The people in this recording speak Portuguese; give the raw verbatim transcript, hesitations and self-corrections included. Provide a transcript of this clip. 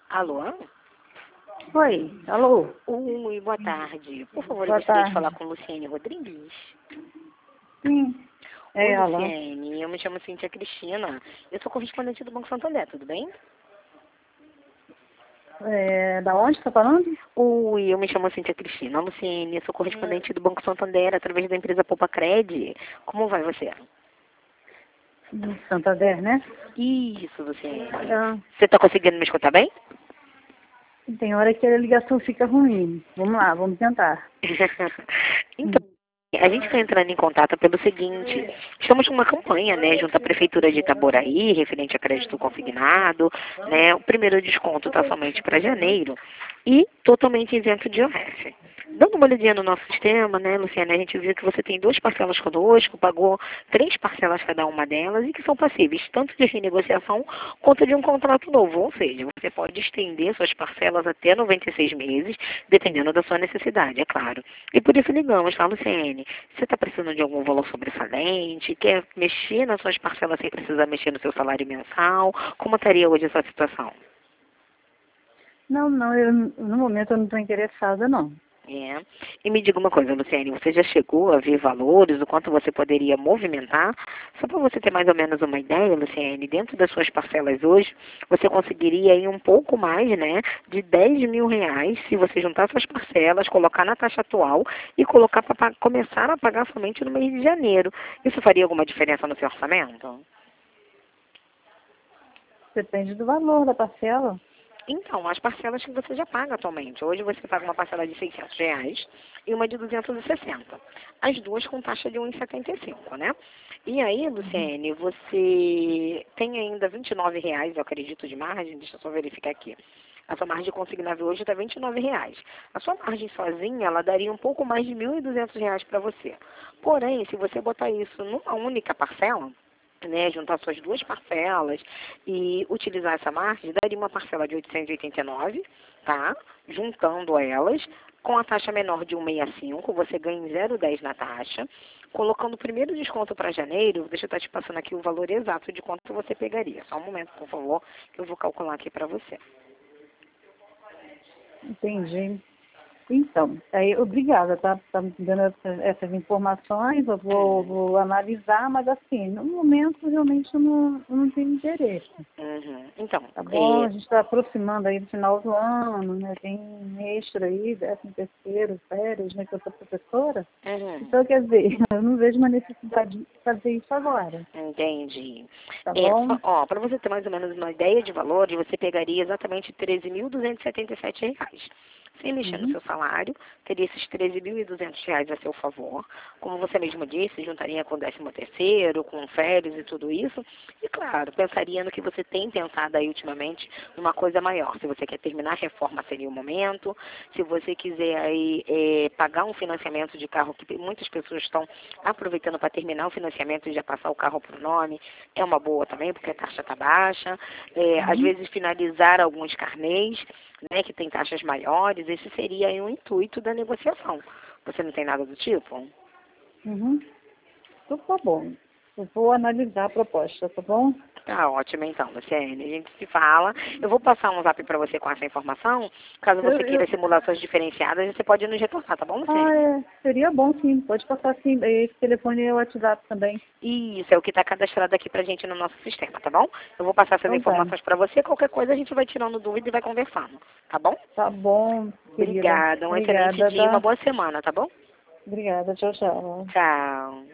Alô? Oi, alô. Oi, boa tarde. Por favor, eu Boa gostaria de tarde. falar com Luciene Rodrigues. Sim, é Oi, ela. Luciene. Eu me chamo Cíntia Cristina. Eu sou correspondente do Banco Santander, tudo bem? É, da onde você tá falando? Oi, eu me chamo Cíntia Cristina. Luciene, eu sou correspondente do Banco Santander através da empresa Poupa Cred. Como vai você? Do Santander, né? Isso, Luciene. Ah, Você está conseguindo me escutar bem? tem hora que a ligação fica ruim. Vamos lá, vamos tentar. Então, a gente está entrando em contato pelo seguinte, estamos com uma campanha, né, junto à Prefeitura de Itaboraí, referente a crédito consignado, né, o primeiro desconto está somente para janeiro e totalmente isento de I O R. Dando uma olhadinha no nosso sistema, né, Luciana, a gente viu que você tem duas parcelas conosco, pagou três parcelas cada uma delas e que são passíveis tanto de renegociação quanto de um contrato novo, ou seja, você pode estender suas parcelas até noventa e seis meses, dependendo da sua necessidade, é claro. E por isso ligamos, tá, Luciene? Você está precisando de algum valor sobressalente? Quer mexer nas suas parcelas sem precisar mexer no seu salário mensal? Como estaria hoje essa situação? Não, não, eu, no momento eu não estou interessada, não. É. E me diga uma coisa, Luciene, você já chegou a ver valores, o quanto você poderia movimentar? Só para você ter mais ou menos uma ideia, Luciene, dentro das suas parcelas hoje, você conseguiria ir um pouco mais, né, de dez mil reais se você juntar suas parcelas, colocar na taxa atual e colocar para começar a pagar somente no mês de janeiro. Isso faria alguma diferença no seu orçamento? Depende do valor da parcela. Então, as parcelas que você já paga atualmente. Hoje você paga uma parcela de seiscentos reais e uma de duzentos e sessenta. As duas com taxa de um vírgula setenta e cinco, né? E aí, Luciene, você tem ainda vinte e nove reais, eu acredito, de margem. Deixa eu só verificar aqui. A sua margem consignável hoje está vinte e nove reais. A sua margem sozinha, ela daria um pouco mais de mil e duzentos reais para você. Porém, se você botar isso numa única parcela, né, juntar suas duas parcelas e utilizar essa margem, daria uma parcela de oitocentos e oitenta e nove, tá? Juntando elas, com a taxa menor de cento e sessenta e cinco, você ganha em zero vírgula dez na taxa. Colocando o primeiro desconto para janeiro, deixa eu estar te passando aqui o valor exato de quanto você pegaria. Só um momento, por favor, que eu vou calcular aqui para você. Entendi. Então, aí, obrigada, tá, tá me dando essa- essas informações, eu vou, Uhum. vou analisar, mas assim, no momento realmente eu não, eu não tenho interesse. Uhum. Então, Tá bom? A é, gente está aproximando aí do final do ano, né? Tem extra aí, décimo terceiro, férias, né? Que eu sou professora. uhum. Então, quer dizer, eu não vejo uma necessidade de fazer isso agora. Entendi. Tá É, bom? só- ó, para você ter mais ou menos uma ideia de valor, você pegaria exatamente treze mil duzentos e setenta e sete reais. Sem mexer no Uhum. seu salário, teria esses treze mil e duzentos reais a seu favor. Como você mesmo disse, juntaria com o décimo terceiro, com férias e tudo isso. E claro, pensaria no que você tem pensado aí ultimamente, numa coisa maior. Se você quer terminar a reforma, seria o momento. Se você quiser aí é, pagar um financiamento de carro, que muitas pessoas estão aproveitando para terminar o financiamento e já passar o carro para o nome, é uma boa também, porque a taxa está baixa. É, às Uhum. vezes finalizar alguns carnês, né, que tem taxas maiores, esse seria aí o intuito da negociação. Você não tem nada do tipo? Uhum. Então, tá bom. Eu vou analisar a proposta, tá bom? Tá ótimo então, Luciane. A gente se fala. Eu vou passar um zap para você com essa informação. Caso Eu, você queira eu, simulações diferenciadas, você pode nos retornar, tá bom, ah, Luciane? é. Seria bom, sim. Pode passar, sim. Esse telefone é o WhatsApp também. Isso, é o que está cadastrado aqui pra gente no nosso sistema, tá bom? Eu vou passar essas Então, tá. informações para você. Qualquer coisa a gente vai tirando dúvida e vai conversando, tá bom? Tá bom, querida. Obrigada. Um excelente Obrigada, dia e uma tá? boa semana, tá bom? Obrigada. Tchau, tchau. Tchau.